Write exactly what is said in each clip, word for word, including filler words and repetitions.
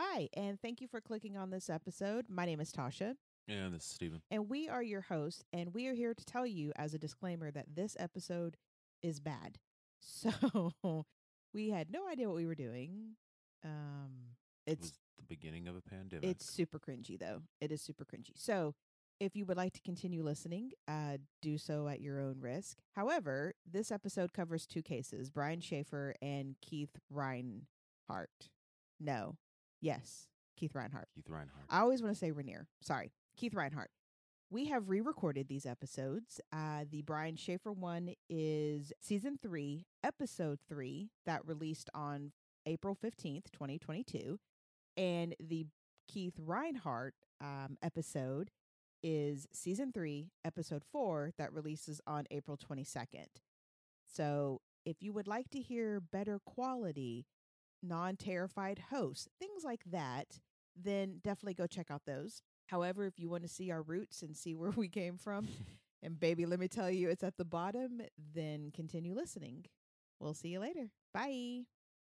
Hi, and thank you for clicking on this episode. My name is Tasha. And this is Steven. And we are your hosts, and we are here to tell you as a disclaimer that this episode is bad. So we had no idea what we were doing. Um, It it's was the beginning of a pandemic. it's super cringy though. It is super cringy. So if you would like to continue listening, uh, do so at your own risk. However, this episode covers two cases: Brian Schaefer and Keith Reinhardt. No, yes, Keith Reinhardt. Keith Reinhardt. I always want to say Rainier. Sorry, Keith Reinhardt. We have re-recorded these episodes. Uh, the Brian Schaefer one is season three, episode three, that released on April fifteenth, twenty twenty-two. And the Keith Reinhardt um, episode is season three, episode four, that releases on April twenty-second. So if you would like to hear better quality, non-terrified hosts, things like that, then definitely go check out those. However, if you want to see our roots and see where we came from, and baby, let me tell you, it's at the bottom, then continue listening. We'll see you later. Bye.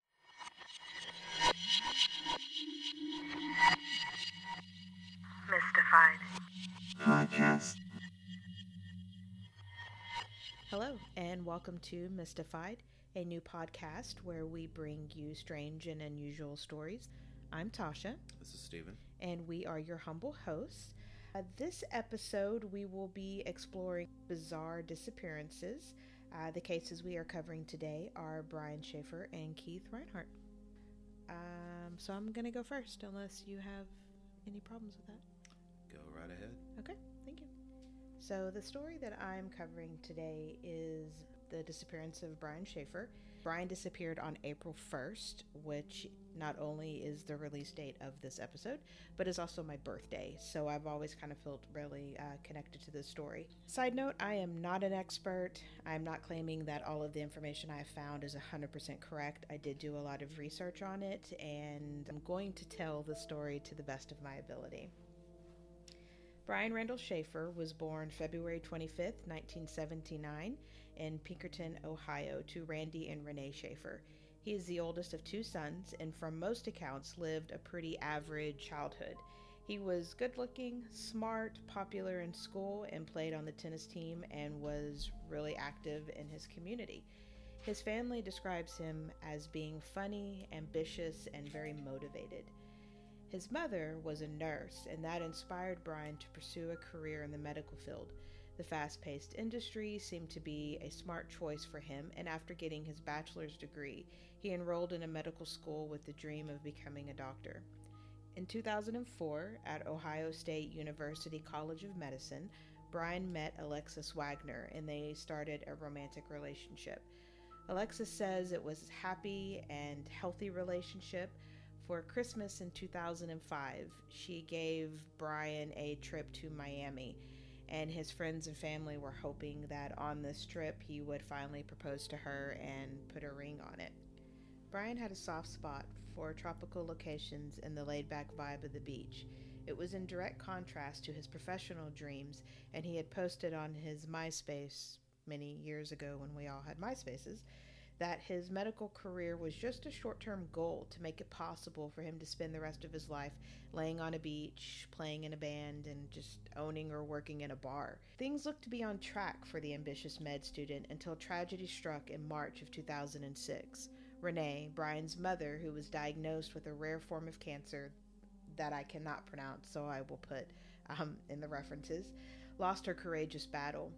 Mystified. Podcast. Hello, and welcome to Mystified, a new podcast where we bring you strange and unusual stories. I'm Tasha. This is Steven. And we are your humble hosts. Uh, this episode, we will be exploring bizarre disappearances. Uh, the cases we are covering today are Brian Schaefer and Keith Reinhardt. Um, so I'm going to go first, unless you have any problems with that. Go right ahead. Okay, thank you. So the story that I'm covering today is the disappearance of Brian Schaefer. Brian disappeared on April first, which not only is the release date of this episode, but is also my birthday. So I've always kind of felt really uh, connected to this story. Side note, I am not an expert. I'm not claiming that all of the information I have found is one hundred percent correct. I did do a lot of research on it, and I'm going to tell the story to the best of my ability. Brian Randall Schaefer was born February twenty-fifth, nineteen seventy-nine, in Pinkerton, Ohio, to Randy and Renee Schaefer. He is the oldest of two sons, and from most accounts lived a pretty average childhood. He was good-looking, smart, popular in school, and played on the tennis team, and was really active in his community. His family describes him as being funny, ambitious, and very motivated. His mother was a nurse, and that inspired Brian to pursue a career in the medical field. The fast-paced industry seemed to be a smart choice for him, and after getting his bachelor's degree, he enrolled in a medical school with the dream of becoming a doctor. In two thousand four, at Ohio State University College of Medicine, Brian met Alexis Wagner, and they started a romantic relationship. Alexis says it was a happy and healthy relationship. For Christmas in two thousand five, she gave Brian a trip to Miami, and his friends and family were hoping that on this trip he would finally propose to her and put a ring on it. Brian had a soft spot for tropical locations and the laid-back vibe of the beach. It was in direct contrast to his professional dreams, and he had posted on his MySpace many years ago when we all had MySpaces that his medical career was just a short-term goal to make it possible for him to spend the rest of his life laying on a beach, playing in a band, and just owning or working in a bar. Things looked to be on track for the ambitious med student until tragedy struck in March of two thousand six. Renee, Brian's mother, who was diagnosed with a rare form of cancer that I cannot pronounce, so I will put um, in the references, lost her courageous battle.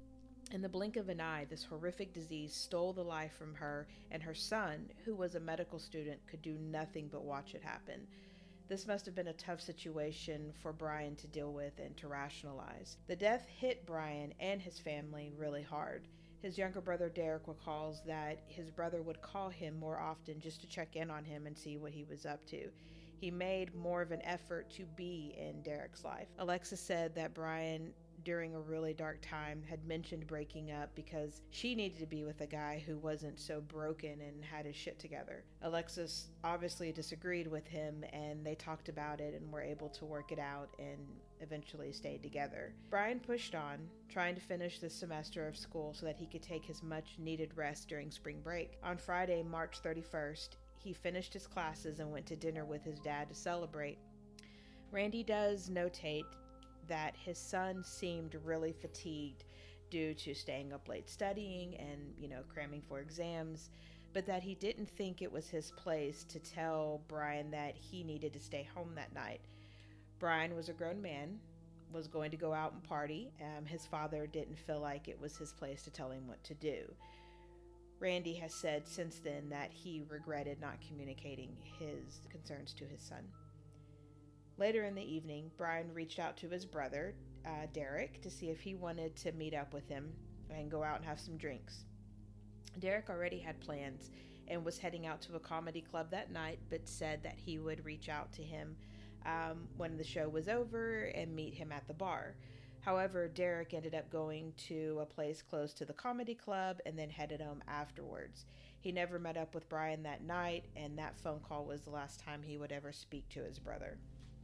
In the blink of an eye, this horrific disease stole the life from her, and her son, who was a medical student, could do nothing but watch it happen. This must have been a tough situation for Brian to deal with and to rationalize. The death hit Brian and his family really hard. His younger brother Derek recalls that his brother would call him more often just to check in on him and see what he was up to. He made more of an effort to be in Derek's life. Alexis said that Brian, during a really dark time, had mentioned breaking up because she needed to be with a guy who wasn't so broken and had his shit together. Alexis obviously disagreed with him, and they talked about it and were able to work it out and eventually stayed together. Brian pushed on, trying to finish this semester of school so that he could take his much needed rest during spring break. On Friday, March thirty-first, he finished his classes and went to dinner with his dad to celebrate. Randy does notate that his son seemed really fatigued due to staying up late studying and, you know, cramming for exams, but that he didn't think it was his place to tell Brian that he needed to stay home that night. Brian was a grown man, was going to go out and party. Um, his father didn't feel like it was his place to tell him what to do. Randy has said since then that he regretted not communicating his concerns to his son. Later in the evening, Brian reached out to his brother, uh, Derek, to see if he wanted to meet up with him and go out and have some drinks. Derek already had plans and was heading out to a comedy club that night, but said that he would reach out to him um, when the show was over and meet him at the bar. However, Derek ended up going to a place close to the comedy club and then headed home afterwards. He never met up with Brian that night, and that phone call was the last time he would ever speak to his brother.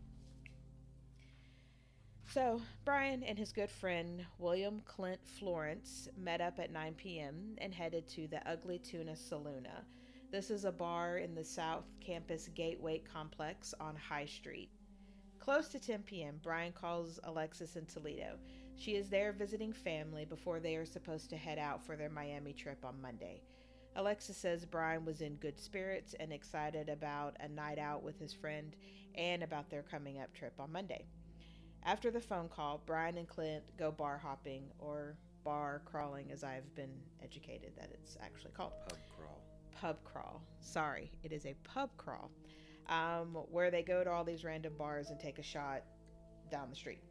So, Brian and his good friend, William Clint Florence, met up at nine p.m. and headed to the Ugly Tuna Saloona. This is a bar in the South Campus Gateway complex on High Street. Close to ten p.m., Brian calls Alexis in Toledo. She is there visiting family before they are supposed to head out for their Miami trip on Monday. Alexis says Brian was in good spirits and excited about a night out with his friend and about their coming up trip on Monday. After the phone call, Brian and Clint go bar hopping, or bar crawling as I've been educated that it's actually called. Pub crawl. Pub crawl. Sorry, it is a pub crawl, um, where they go to all these random bars and take a shot down the street.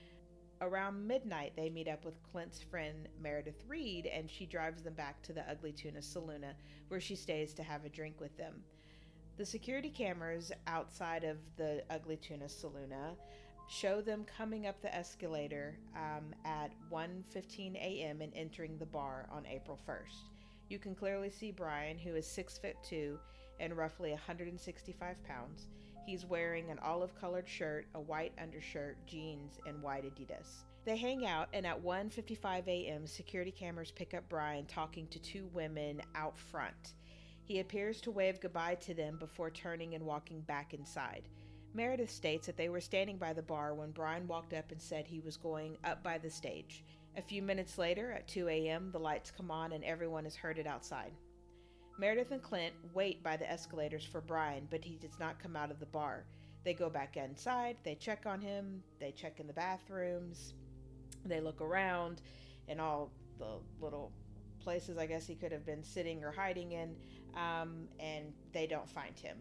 Around midnight, they meet up with Clint's friend Meredith Reed, and she drives them back to the Ugly Tuna Saloona, where she stays to have a drink with them. The security cameras outside of the Ugly Tuna Saloona show them coming up the escalator um, at one fifteen a.m. and entering the bar on April first. You can clearly see Brian, who is six foot two and roughly one hundred sixty-five pounds. He's wearing an olive-colored shirt, a white undershirt, jeans, and white Adidas. They hang out, and at one fifty-five a.m., security cameras pick up Brian talking to two women out front. He appears to wave goodbye to them before turning and walking back inside. Meredith states that they were standing by the bar when Brian walked up and said he was going up by the stage. A few minutes later, at two a.m., the lights come on and everyone is herded outside. Meredith and Clint wait by the escalators for Brian, but he does not come out of the bar. They go back inside, they check on him, they check in the bathrooms, they look around in all the little places I guess he could have been sitting or hiding in, um, and they don't find him.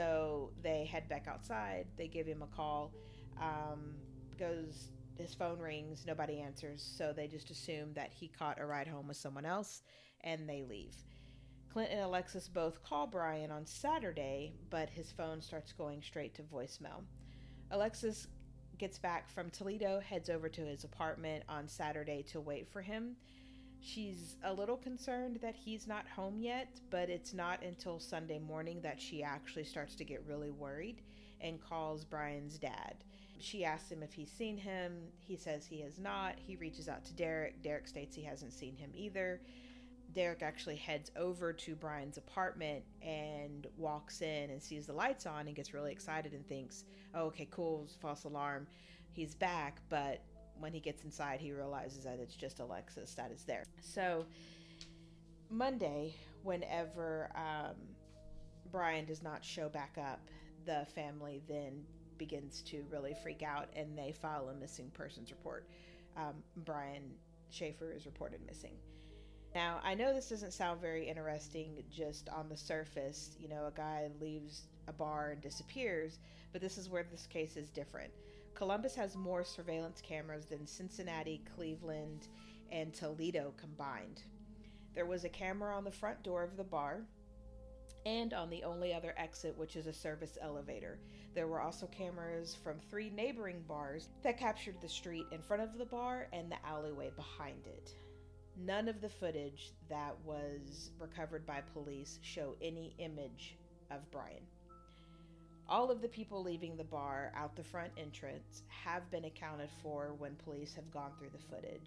So they head back outside, they give him a call, um, goes, his phone rings, nobody answers, so they just assume that he caught a ride home with someone else, and they leave. Clint and Alexis both call Brian on Saturday, but his phone starts going straight to voicemail. Alexis gets back from Toledo, heads over to his apartment on Saturday to wait for him. She's a little concerned that he's not home yet, but it's not until Sunday morning that she actually starts to get really worried and calls Brian's dad. She asks him if he's seen him. He says he has not. He reaches out to Derek. Derek states he hasn't seen him either. Derek actually heads over to Brian's apartment and walks in and sees the lights on and gets really excited and thinks, oh, okay, cool, false alarm, he's back. But when he gets inside, he realizes that it's just Alexis that is there. So Monday, whenever um, Brian does not show back up, the family then begins to really freak out and they file a missing persons report. Um, Brian Schaefer is reported missing. Now, I know this doesn't sound very interesting just on the surface. You know, a guy leaves a bar and disappears, but this is where this case is different. Columbus has more surveillance cameras than Cincinnati, Cleveland, and Toledo combined. There was a camera on the front door of the bar and on the only other exit, which is a service elevator. There were also cameras from three neighboring bars that captured the street in front of the bar and the alleyway behind it. None of the footage that was recovered by police show any image of Brian. All of the people leaving the bar out the front entrance have been accounted for when police have gone through the footage.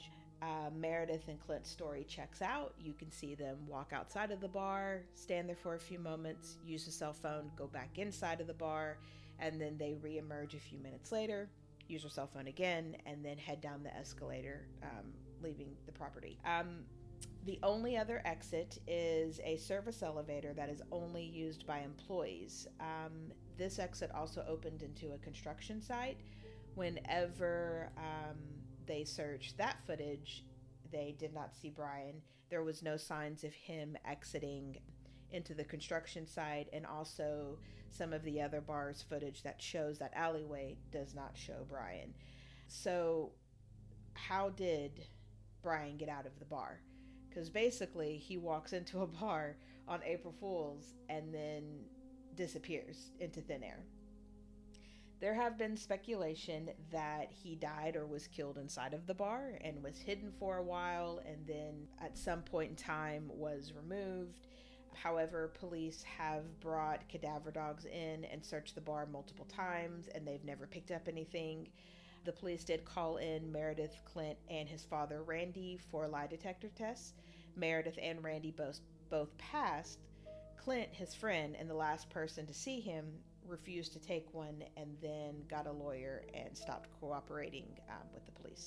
Uh, Meredith and Clint's story checks out. You can see them walk outside of the bar, stand there for a few moments, use a cell phone, go back inside of the bar, and then they reemerge a few minutes later, use their cell phone again, and then head down the escalator, um, leaving the property. Um, the only other exit is a service elevator that is only used by employees. Um, this exit also opened into a construction site. Whenever um, they searched that footage, they did not see Brian. There was no signs of him exiting into the construction site, and also some of the other bars footage that shows that alleyway does not show Brian. So how did Brian get out of the bar? Because basically he walks into a bar on April Fool's and then disappears into thin air. There have been speculation that he died or was killed inside of the bar and was hidden for a while, and then at some point in time was removed. However, police have brought cadaver dogs in and searched the bar multiple times, and they've never picked up anything. The police did call in Meredith, Clint, and his father, Randy, for lie detector tests. Meredith and Randy both, both passed. Clint, his friend, and the last person to see him, refused to take one and then got a lawyer and stopped cooperating um, with the police.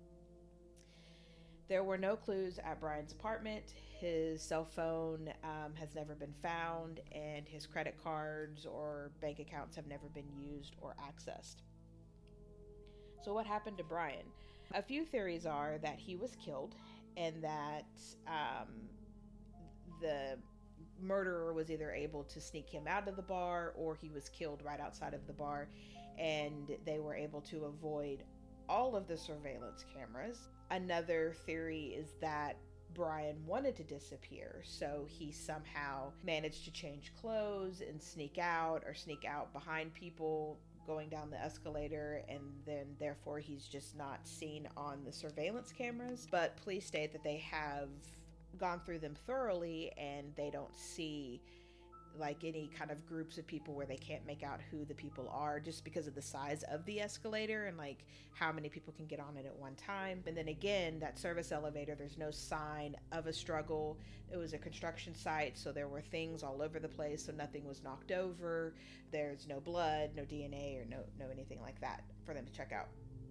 There were no clues at Brian's apartment. His cell phone um, has never been found, and his credit cards or bank accounts have never been used or accessed. So what happened to Brian? A few theories are that he was killed and that um, the murderer was either able to sneak him out of the bar, or he was killed right outside of the bar, and they were able to avoid all of the surveillance cameras. Another theory is that Brian wanted to disappear, so he somehow managed to change clothes and sneak out, or sneak out behind people going down the escalator, and then therefore he's just not seen on the surveillance cameras. But police state that they have gone through them thoroughly, and they don't see like any kind of groups of people where they can't make out who the people are, just because of the size of the escalator and like how many people can get on it at one time. And then again, that service elevator, there's no sign of a struggle. It was a construction site, so there were things all over the place, so nothing was knocked over. There's no blood, no D N A, or no no anything like that for them to check out.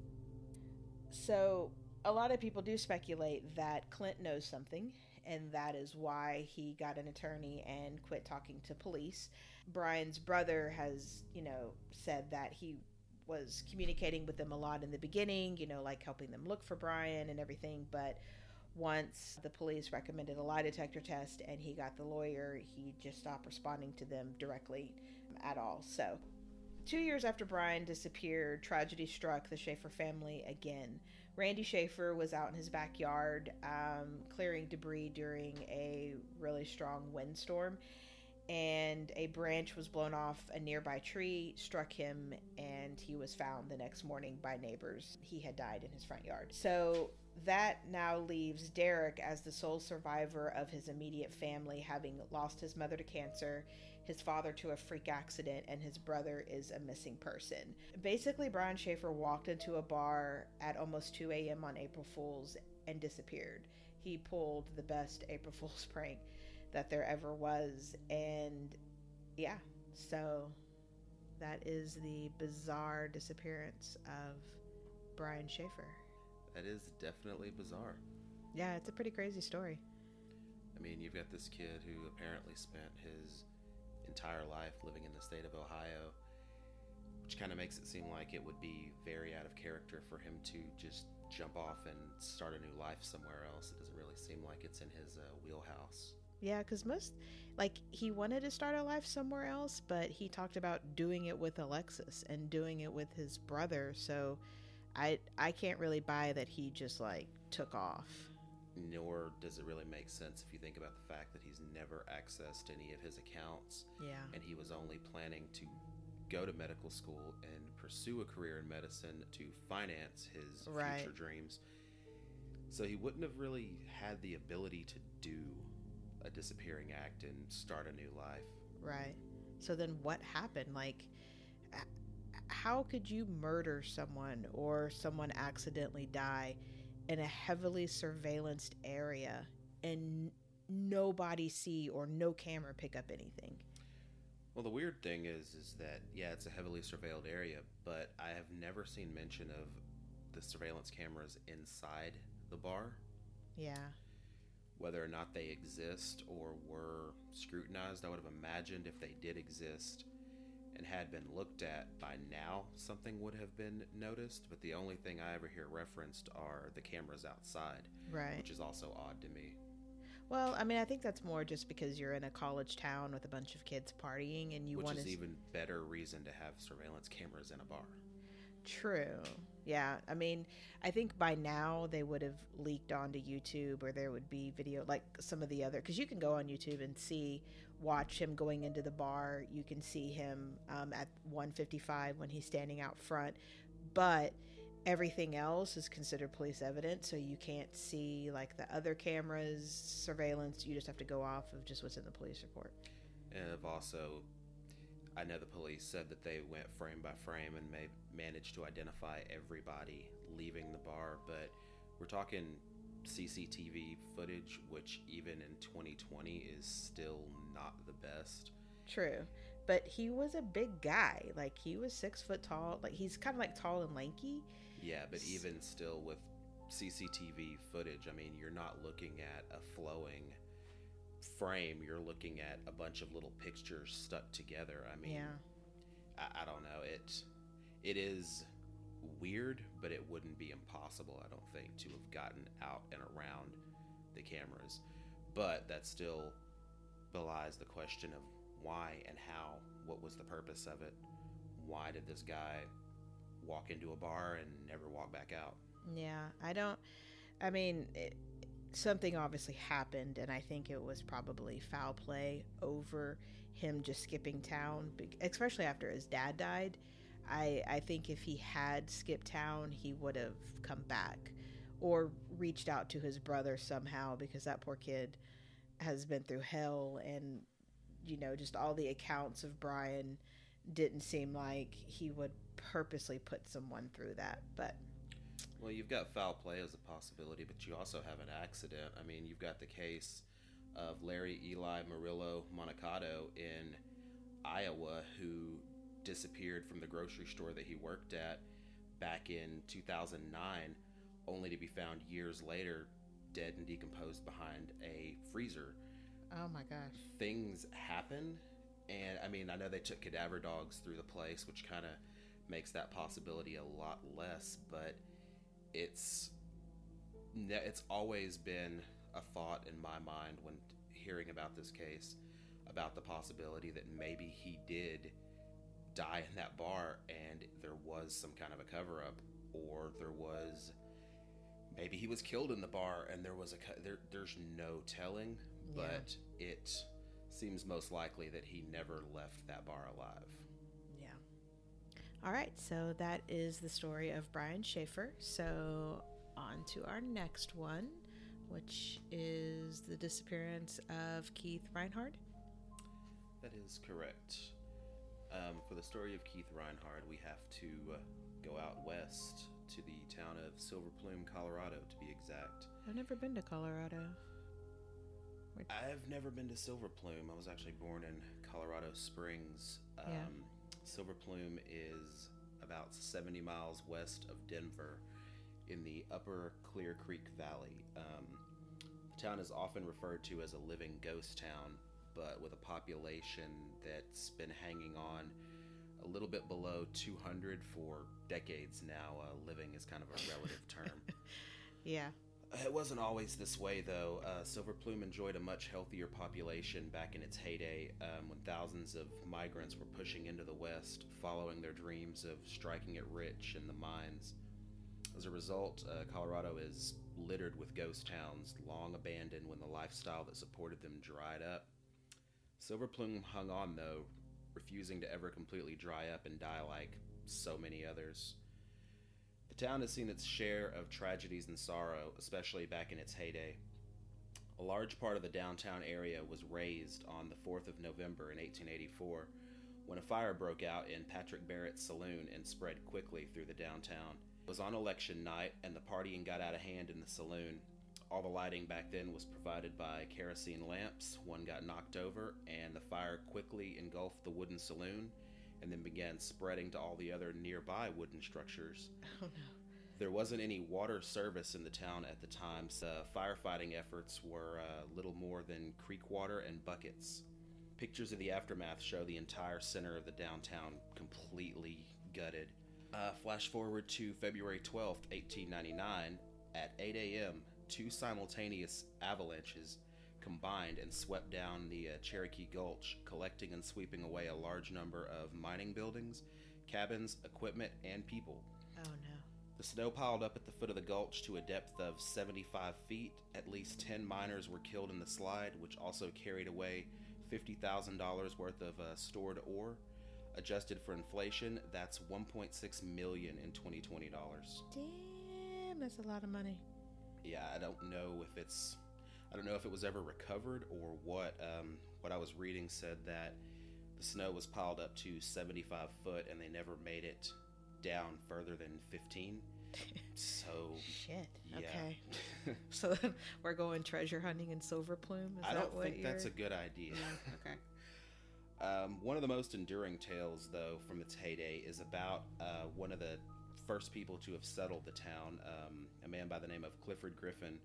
So a lot of people do speculate that Clint knows something, and that is why he got an attorney and quit talking to police. Brian's brother has, you know, said that he was communicating with them a lot in the beginning, you know, like helping them look for Brian and everything, but once the police recommended a lie detector test and he got the lawyer, he just stopped responding to them directly at all. So, two years after Brian disappeared, tragedy struck the Schaefer family again. Randy Schaefer was out in his backyard um, clearing debris during a really strong windstorm, and a branch was blown off a nearby tree, struck him, and he was found the next morning by neighbors. He had died in his front yard. So that now leaves Derek as the sole survivor of his immediate family, having lost his mother to cancer, his father to a freak accident, and his brother is a missing person. Basically, Brian Schaefer walked into a bar at almost two a.m. on April Fool's and disappeared. He pulled the best April Fool's prank that there ever was, and yeah, so that is the bizarre disappearance of Brian Schaefer. That is definitely bizarre. Yeah, it's a pretty crazy story. I mean, you've got this kid who apparently spent his entire life living in the state of Ohio, which kind of makes it seem like it would be very out of character for him to just jump off and start a new life somewhere else. It doesn't really seem like it's in his uh, wheelhouse. Yeah, because most, like, he wanted to start a life somewhere else, but he talked about doing it with Alexis and doing it with his brother, so I I can't really buy that he just, like, took off. Nor does it really make sense if you think about the fact that he's never accessed any of his accounts. Yeah. And he was only planning to go to medical school and pursue a career in medicine to finance his Right. future dreams. So he wouldn't have really had the ability to do a disappearing act and start a new life. Right. So then what happened? Like, h- how could you murder someone or someone accidentally die in a heavily surveillanced area and nobody see or no camera pick up anything. Well, the weird thing is, is that, yeah, it's a heavily surveilled area, but I have never seen mention of the surveillance cameras inside the bar. Yeah. Whether or not they exist or were scrutinized, I would have imagined if they did exist and had been looked at by now, something would have been noticed. But the only thing I ever hear referenced are the cameras outside, Right. which is also odd to me. Well, I mean, I think that's more just because you're in a college town with a bunch of kids partying and you Which want is to. even better reason to have surveillance cameras in a bar. True. Yeah. I mean, I think by now they would have leaked onto YouTube, or there would be video like some of the other, because you can go on YouTube and see, watch him going into the bar. You can see him um, at one fifty-five when he's standing out front. But everything else is considered police evidence, so you can't see like the other cameras, surveillance. You just have to go off of just what's in the police report. And I've also, I know the police said that they went frame by frame and may managed to identify everybody leaving the bar, but we're talking C C T V footage, which even in twenty twenty is still not the best. True. But he was a big guy. Like, he was six foot tall. Like, he's kind of like tall and lanky. Yeah, but even still with C C T V footage, I mean, you're not looking at a flowing frame. You're looking at a bunch of little pictures stuck together. I mean, Yeah. I, I don't know. It it is weird, but it wouldn't be impossible, I don't think, to have gotten out and around the cameras. But that still belies the question of why and how. What was the purpose of it? Why did this guy walk into a bar and never walk back out? Yeah. I don't, I mean, it, something obviously happened, and I think it was probably foul play over him just skipping town, be- especially after his dad died. I, I think if he had skipped town, he would have come back or reached out to his brother somehow, because that poor kid has been through hell. And, you know, just all the accounts of Brian didn't seem like he would purposely put someone through that. But Well, you've got foul play as a possibility, but you also have an accident. I mean, you've got the case of Larry Eli Murillo Monacato in Iowa, who disappeared from the grocery store that he worked at back in two thousand nine, only to be found years later dead and decomposed behind a freezer. oh my gosh. Things happen, and I mean, I know they took cadaver dogs through the place, which kind of makes that possibility a lot less, but it's it's always been a thought in my mind when hearing about this case, about the possibility that maybe he did die in that bar and there was some kind of a cover-up, or there was maybe he was killed in the bar and there was a co- there, there's no telling, but Yeah. it seems most likely that he never left that bar alive. Yeah. All right, so that is the story of Brian Schaefer. So on to our next one, which is the disappearance of Keith Reinhard. That is correct. Um, for the story of Keith Reinhard, we have to uh, go out west to the town of Silver Plume, Colorado, to be exact. I've never been to Colorado. Where- I've never been to Silver Plume. I was actually born in Colorado Springs. Um, Yeah. Silver Plume is about seventy miles west of Denver in the upper Clear Creek Valley. Um, the town is often referred to as a living ghost town, but with a population that's been hanging on a little bit below two hundred for decades now. Uh, living is kind of a relative term. Yeah. It wasn't always this way, though. Uh, Silver Plume enjoyed a much healthier population back in its heyday, um, when thousands of migrants were pushing into the West, following their dreams of striking it rich in the mines. As a result, uh, Colorado is littered with ghost towns, long abandoned when the lifestyle that supported them dried up. Silver Plume hung on, though, refusing to ever completely dry up and die like so many others. The town has seen its share of tragedies and sorrow, especially back in its heyday. A large part of the downtown area was razed on the fourth of November in eighteen eighty-four, when a fire broke out in Patrick Barrett's saloon and spread quickly through the downtown. It was on election night, and the partying got out of hand in the saloon. All the lighting back then was provided by kerosene lamps. One got knocked over, and the fire quickly engulfed the wooden saloon, and then began spreading to all the other nearby wooden structures. Oh no. There wasn't any water service in the town at the time, so firefighting efforts were uh, little more than creek water and buckets. Pictures of the aftermath show the entire center of the downtown completely gutted. Uh, flash forward to February twelfth, eighteen ninety-nine. At eight a.m., two simultaneous avalanches combined and swept down the uh, Cherokee Gulch, collecting and sweeping away a large number of mining buildings, cabins, equipment, and people. Oh no. The snow piled up at the foot of the gulch to a depth of seventy-five feet. At least ten miners were killed in the slide, which also carried away fifty thousand dollars worth of uh, stored ore. Adjusted for inflation, that's one point six million dollars in twenty twenty dollars. Damn, that's a lot of money. Yeah, I don't know if it's, I don't know if it was ever recovered or what. Um, what I was reading said that the snow was piled up to seventy-five foot and they never made it down further than fifteen. So Shit. yeah. Okay. So we're going treasure hunting in Silver Plume. Is I that don't what think you're... that's a good idea. Okay. Um, one of the most enduring tales, though, from its heyday is about uh, one of the first people to have settled the town, um, a man by the name of Clifford Griffin.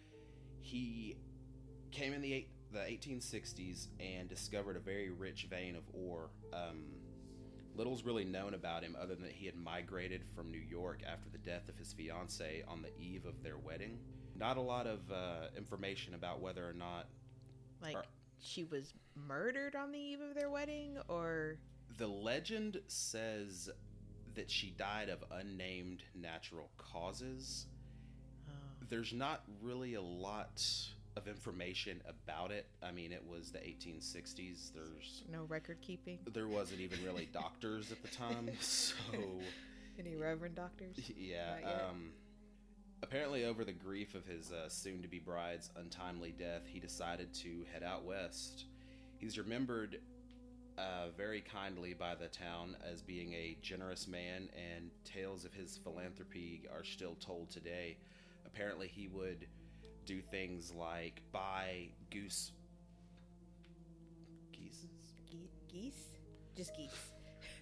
He came in the, eight, the eighteen sixties and discovered a very rich vein of ore. Um, little's really known about him other than that he had migrated from New York after the death of his fiancée on the eve of their wedding. Not a lot of uh, information about whether or not... Like, or, she was murdered on the eve of their wedding, or... The legend says that she died of unnamed natural causes. Oh. There's not really a lot of information about it. I mean, it was the eighteen sixties. There's No record keeping? there wasn't even really doctors at the time, so Any reverend doctors? yeah. Not yet. Um, apparently, over the grief of his uh, soon-to-be bride's untimely death, he decided to head out west. He's remembered uh, very kindly by the town as being a generous man, and tales of his philanthropy are still told today. Apparently, he would do things like buy goose... Geese? Ge- geese? Just geese.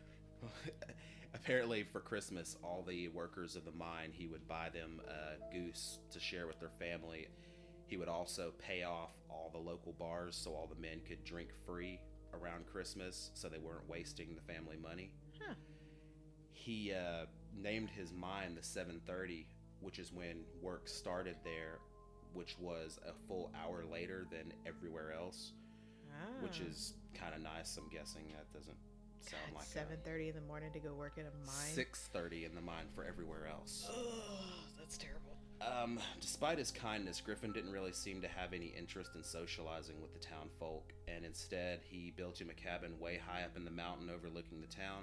Apparently, for Christmas, all the workers of the mine, he would buy them a goose to share with their family. He would also pay off all the local bars so all the men could drink free around Christmas so they weren't wasting the family money. Huh. He uh, named his mine the seven thirty, which is when work started there, which was a full hour later than everywhere else, Ah. which is kind of nice. I'm guessing that doesn't sound God, like seven thirty in the morning to go work at a mine. six thirty in the mine for everywhere else. Ugh, that's terrible. Um, despite his kindness, Griffin didn't really seem to have any interest in socializing with the town folk, and instead he built him a cabin way high up in the mountain overlooking the town.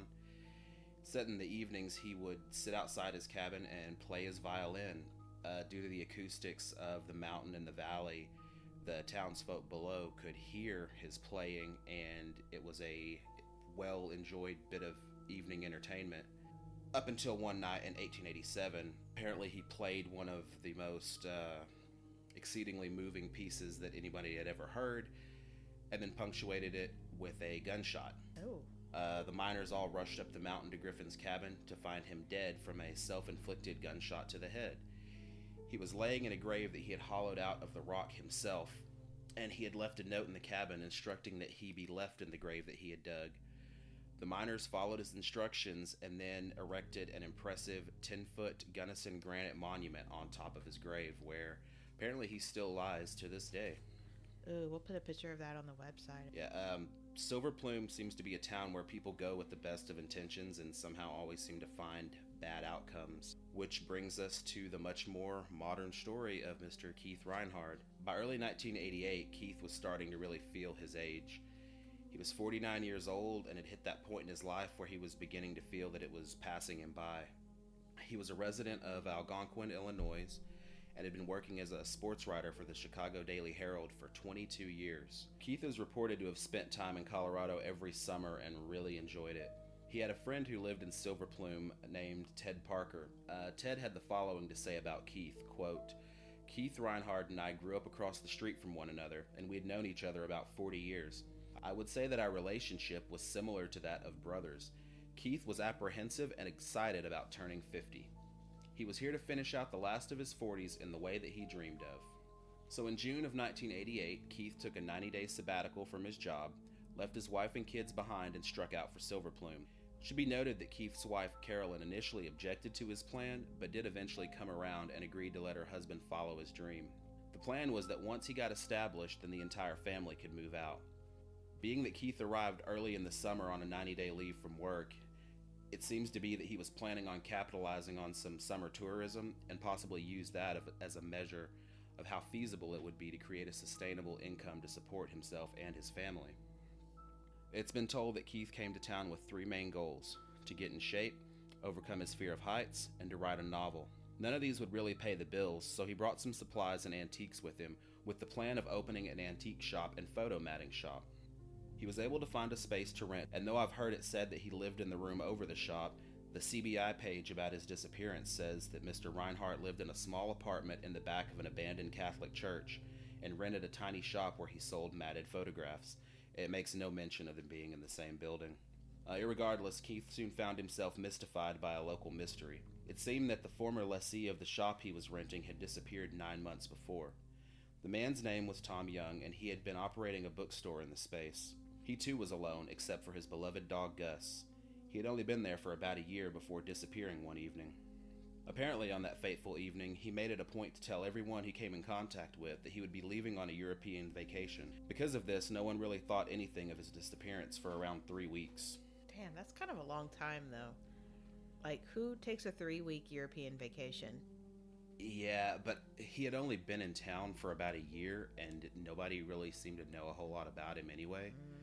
Set in the evenings, he would sit outside his cabin and play his violin. Uh, due to the acoustics of the mountain and the valley, the townsfolk below could hear his playing, and it was a well-enjoyed bit of evening entertainment. Up until one night in eighteen eighty-seven, apparently he played one of the most uh, exceedingly moving pieces that anybody had ever heard, and then punctuated it with a gunshot. Oh. Uh, the miners all rushed up the mountain to Griffin's cabin to find him dead from a self-inflicted gunshot to the head. He was laying in a grave that he had hollowed out of the rock himself, and he had left a note in the cabin instructing that he be left in the grave that he had dug. The miners followed his instructions and then erected an impressive ten-foot Gunnison granite monument on top of his grave, where apparently he still lies to this day. Ooh, we'll put a picture of that on the website. Yeah, um, Silver Plume seems to be a town where people go with the best of intentions and somehow always seem to find bad outcomes. Which brings us to the much more modern story of Mister Keith Reinhard. By early nineteen eighty-eight, Keith was starting to really feel his age. He was forty-nine years old and had hit that point in his life where he was beginning to feel that it was passing him by. He was a resident of Algonquin, Illinois, and had been working as a sports writer for the Chicago Daily Herald for twenty-two years. Keith is reported to have spent time in Colorado every summer and really enjoyed it. He had a friend who lived in Silver Plume named Ted Parker. Uh, Ted had the following to say about Keith, quote, "Keith Reinhardt and I grew up across the street from one another, and we had known each other about forty years. I would say that our relationship was similar to that of brothers. Keith was apprehensive and excited about turning fifty. He was here to finish out the last of his forties in the way that he dreamed of." So in June of nineteen eighty-eight, Keith took a ninety-day sabbatical from his job, left his wife and kids behind, and struck out for Silver Plume. It should be noted that Keith's wife, Carolyn, initially objected to his plan, but did eventually come around and agreed to let her husband follow his dream. The plan was that once he got established, then the entire family could move out. Being that Keith arrived early in the summer on a ninety-day leave from work, it seems to be that he was planning on capitalizing on some summer tourism and possibly use that as a measure of how feasible it would be to create a sustainable income to support himself and his family. It's been told that Keith came to town with three main goals: to get in shape, overcome his fear of heights, and to write a novel. None of these would really pay the bills, so he brought some supplies and antiques with him, with the plan of opening an antique shop and photo matting shop. He was able to find a space to rent, and though I've heard it said that he lived in the room over the shop, the C B I page about his disappearance says that Mister Reinhardt lived in a small apartment in the back of an abandoned Catholic church and rented a tiny shop where he sold matted photographs. It makes no mention of them being in the same building. Uh, irregardless, Keith soon found himself mystified by a local mystery. It seemed that the former lessee of the shop he was renting had disappeared nine months before. The man's name was Tom Young, and he had been operating a bookstore in the space. He too was alone, except for his beloved dog Gus. He had only been there for about a year before disappearing one evening. Apparently, on that fateful evening, he made it a point to tell everyone he came in contact with that he would be leaving on a European vacation. Because of this, no one really thought anything of his disappearance for around three weeks. Damn, that's kind of a long time, though. Like, who takes a three-week European vacation? Yeah, but he had only been in town for about a year, and nobody really seemed to know a whole lot about him anyway. Mm.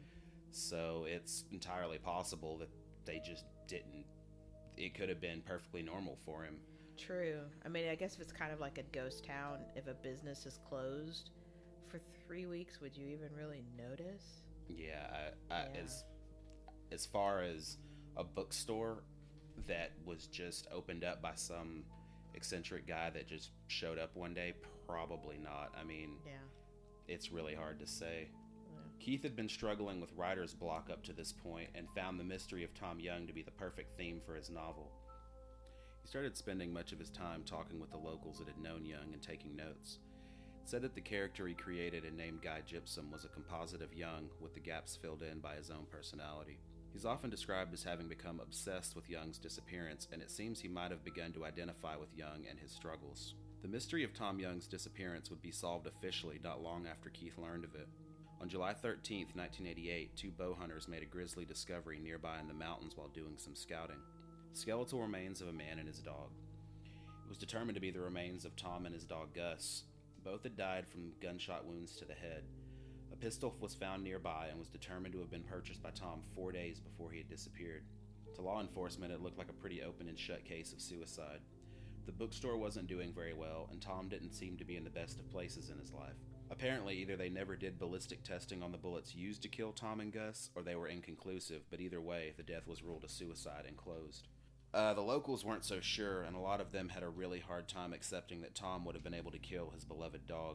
So it's entirely possible that they just didn't. It could have been perfectly normal for him. True. I mean, I guess if it's kind of like a ghost town, if a business is closed for three weeks, would you even really notice? Yeah, I, I, yeah. as as far as a bookstore that was just opened up by some eccentric guy that just showed up one day, probably not. I mean, yeah, it's really hard to say. Yeah. Keith had been struggling with writer's block up to this point and found the mystery of Tom Young to be the perfect theme for his novel. He started spending much of his time talking with the locals that had known Young and taking notes. It said that the character he created and named Guy Gypsum was a composite of Young, with the gaps filled in by his own personality. He's often described as having become obsessed with Young's disappearance, and it seems he might have begun to identify with Young and his struggles. The mystery of Tom Young's disappearance would be solved officially not long after Keith learned of it. On July thirteenth, nineteen eighty-eight, two bow hunters made a grisly discovery nearby in the mountains while doing some scouting. Skeletal remains of a man and his dog. It was determined to be the remains of Tom and his dog Gus. Both had died from gunshot wounds to the head. A pistol was found nearby and was determined to have been purchased by Tom four days before he had disappeared. To law enforcement, it looked like a pretty open and shut case of suicide. The bookstore wasn't doing very well, and Tom didn't seem to be in the best of places in his life. Apparently, either they never did ballistic testing on the bullets used to kill Tom and Gus, or they were inconclusive, but either way, the death was ruled a suicide and closed. Uh, the locals weren't so sure, and a lot of them had a really hard time accepting that Tom would have been able to kill his beloved dog.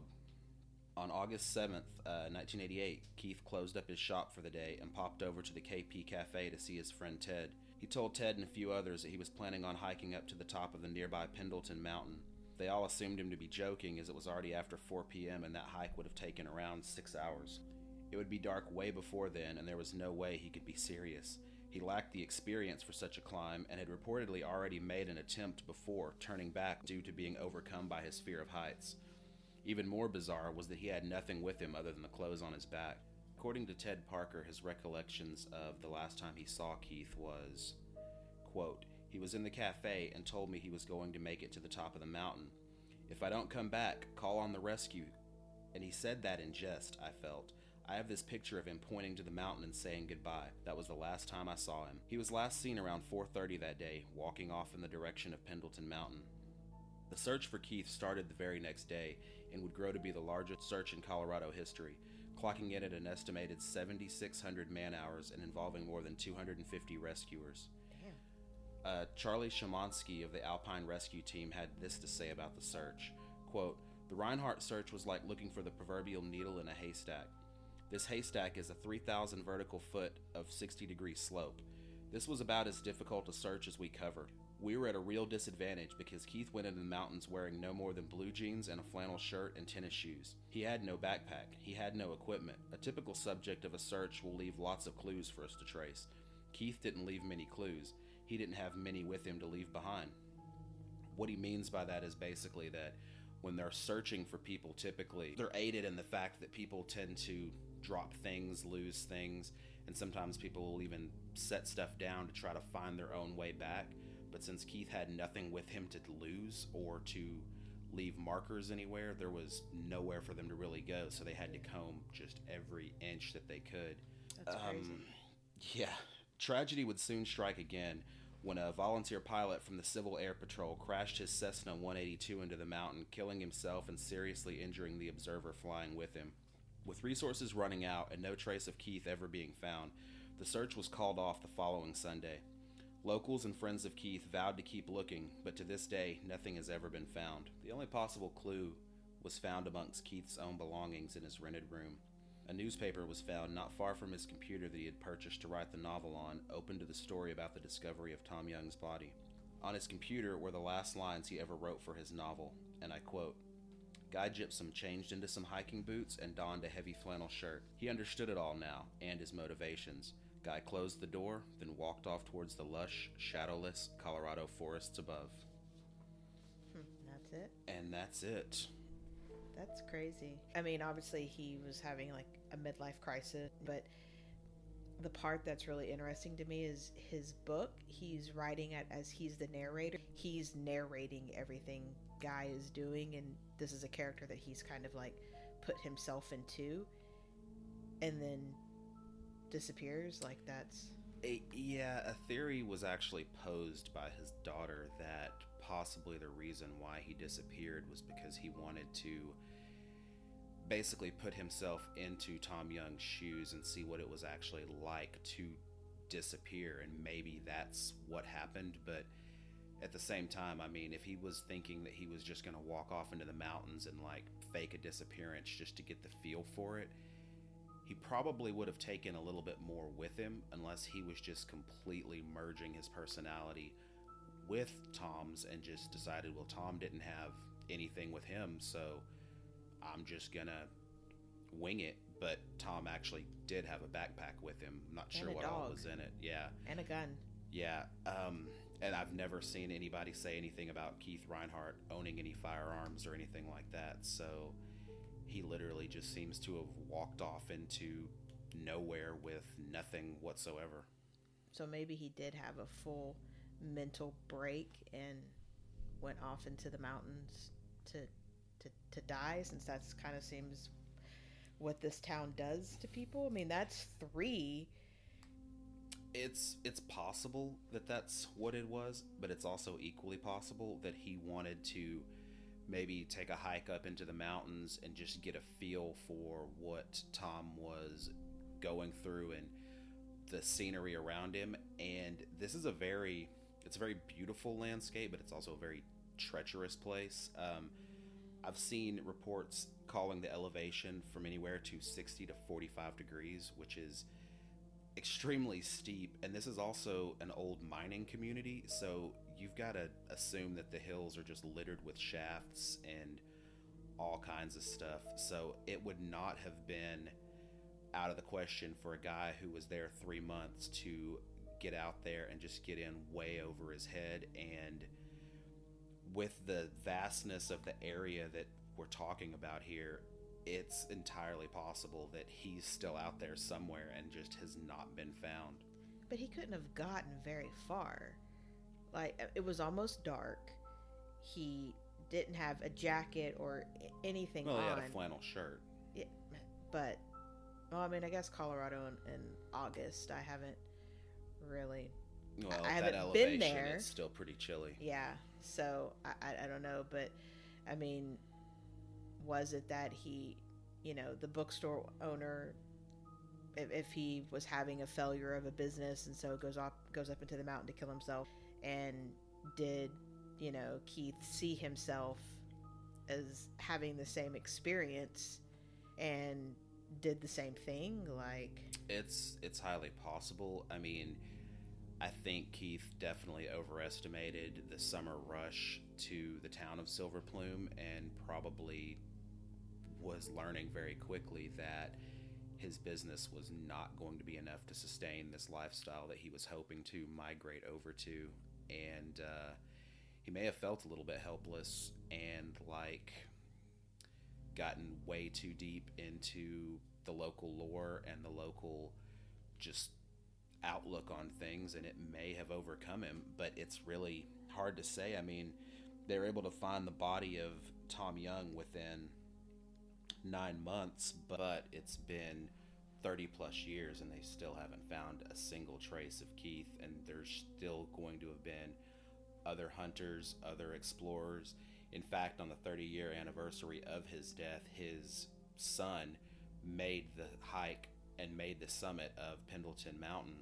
On August seventh, uh, nineteen eighty-eight, Keith closed up his shop for the day and popped over to the K P Cafe to see his friend Ted. He told Ted and a few others that he was planning on hiking up to the top of the nearby Pendleton Mountain. They all assumed him to be joking, as it was already after four p.m. and that hike would have taken around six hours. It would be dark way before then, and there was no way he could be serious. He lacked the experience for such a climb and had reportedly already made an attempt before, turning back due to being overcome by his fear of heights. Even more bizarre was that he had nothing with him other than the clothes on his back. According to Ted Parker, his recollections of the last time he saw Keith was, quote, "He was in the cafe and told me he was going to make it to the top of the mountain. If I don't come back, call on the rescue." And he said that in jest, I felt. I have this picture of him pointing to the mountain and saying goodbye. That was the last time I saw him. He was last seen around four thirty that day, walking off in the direction of Pendleton Mountain. The search for Keith started the very next day and would grow to be the largest search in Colorado history. clocking in at an estimated seventy-six hundred man-hours and involving more than two hundred fifty rescuers. Damn. Uh, Charlie Shamansky of the Alpine Rescue Team had this to say about the search. Quote, "The Reinhardt search was like looking for the proverbial needle in a haystack. This haystack is a three thousand vertical foot of sixty degree slope. This was about as difficult a search as we covered. We were at a real disadvantage because Keith went into the mountains wearing no more than blue jeans and a flannel shirt and tennis shoes. He had no backpack. He had no equipment. A typical subject of a search will leave lots of clues for us to trace. Keith didn't leave many clues. He didn't have many with him to leave behind." What he means by that is basically that when they're searching for people, typically they're aided in the fact that people tend to drop things, lose things, and sometimes people will even set stuff down to try to find their own way back. But since Keith had nothing with him to lose or to leave markers anywhere, there was nowhere for them to really go, so they had to comb just every inch that they could. That's crazy. Um, yeah. Tragedy would soon strike again when a volunteer pilot from the Civil Air Patrol crashed his Cessna one eighty-two into the mountain, killing himself and seriously injuring the observer flying with him. With resources running out and no trace of Keith ever being found, the search was called off the following Sunday. Locals and friends of Keith vowed to keep looking, but to this day, nothing has ever been found. The only possible clue was found amongst Keith's own belongings in his rented room. A newspaper was found not far from his computer that he had purchased to write the novel on, open to the story about the discovery of Tom Young's body. On his computer were the last lines he ever wrote for his novel, and I quote, "Guy Gypsum changed into some hiking boots and donned a heavy flannel shirt. He understood it all now, and his motivations. Guy closed the door, then walked off towards the lush, shadowless Colorado forests above." Hmm, that's it. And that's it. That's crazy. I mean, obviously he was having like a midlife crisis, but the part that's really interesting to me is his book. He's writing it as he's the narrator. He's narrating everything Guy is doing, and this is a character that he's kind of like put himself into, and then disappears. Like that's A, yeah, a theory was actually posed by his daughter that possibly the reason why he disappeared was because he wanted to basically put himself into Tom Young's shoes and see what it was actually like to disappear, and maybe that's what happened. But at the same time, I mean, if he was thinking that he was just going to walk off into the mountains and like fake a disappearance just to get the feel for it, he probably would have taken a little bit more with him, unless he was just completely merging his personality with Tom's and just decided, well, Tom didn't have anything with him, so I'm just gonna wing it. But Tom actually did have a backpack with him. I'm not sure And a what all dog. was in it. Yeah. and a gun. Yeah. Um, and I've never seen anybody say anything about Keith Reinhardt owning any firearms or anything like that. So he literally just seems to have walked off into nowhere with nothing whatsoever. So maybe he did have a full mental break and went off into the mountains to to, to die, since that's kind of seems what this town does to people. I mean, that's three. It's it's possible that that's what it was, but it's also equally possible that he wanted to maybe take a hike up into the mountains and just get a feel for what Tom was going through and the scenery around him. And this is a very it's a very beautiful landscape, but it's also a very treacherous place. um, I've seen reports calling the elevation from anywhere to sixty to forty-five degrees, which is extremely steep. And this is also an old mining community, so you've got to assume that the hills are just littered with shafts and all kinds of stuff. So it would not have been out of the question for a guy who was there three months to get out there and just get in way over his head. And with the vastness of the area that we're talking about here, it's entirely possible that he's still out there somewhere and just has not been found. But he couldn't have gotten very far. Like, it was almost dark. He didn't have a jacket or anything Well, on. he had a flannel shirt. Yeah, but, well, I mean, I guess Colorado in, in August, I haven't really, Well, I at haven't that elevation, been there. it's still pretty chilly. yeah, so I, I, I don't know, but, I mean, was it that he, you know, the bookstore owner, if, if he was having a failure of a business, and so goes up goes up into the mountain to kill himself. And did, you know, Keith see himself as having the same experience and did the same thing? Like, it's it's highly possible. I mean, I think Keith definitely overestimated the summer rush to the town of Silver Plume, and probably was learning very quickly that his business was not going to be enough to sustain this lifestyle that he was hoping to migrate over to. And uh, he may have felt a little bit helpless and like gotten way too deep into the local lore and the local just outlook on things, and it may have overcome him, but it's really hard to say. I mean, they were able to find the body of Tom Young within nine months, but it's been thirty plus years and they still haven't found a single trace of Keith. And there's still going to have been other hunters, other explorers. In fact, on the thirty year anniversary of his death, his son made the hike and made the summit of Pendleton Mountain.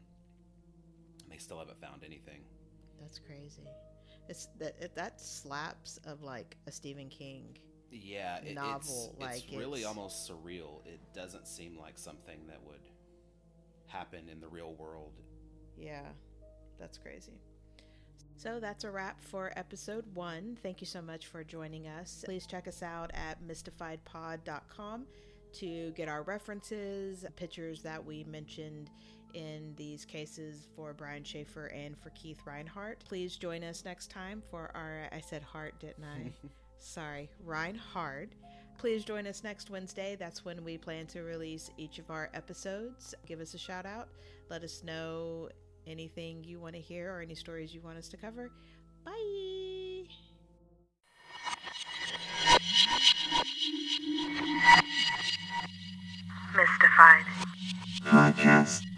They still haven't found anything. That's crazy. It's that that slaps of like a Stephen King yeah it, novel. It's, like it's really it's, almost surreal. It doesn't seem like something that would happen in the real world. Yeah, that's crazy. So that's a wrap for episode one. Thank you so much for joining us. Please check us out at mystified pod dot com to get our references, pictures that we mentioned in these cases for Brian Schaefer and for Keith Reinhardt. Please join us next time for our, I said Hart, didn't I? Sorry, Reinhardt. Please join us next Wednesday. That's when we plan to release each of our episodes. Give us a shout out. Let us know anything you want to hear or any stories you want us to cover. Bye. Mystified Podcast.